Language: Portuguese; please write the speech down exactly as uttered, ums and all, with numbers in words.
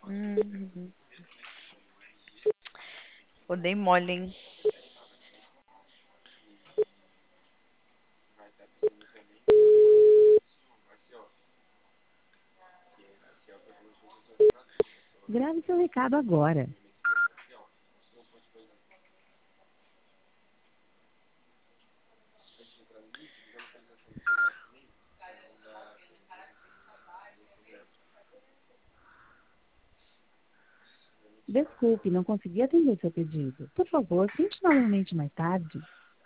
Hum, eu dei mole, hein? Grave seu recado agora. Desculpe, não consegui atender seu pedido. Por favor, tente novamente mais tarde.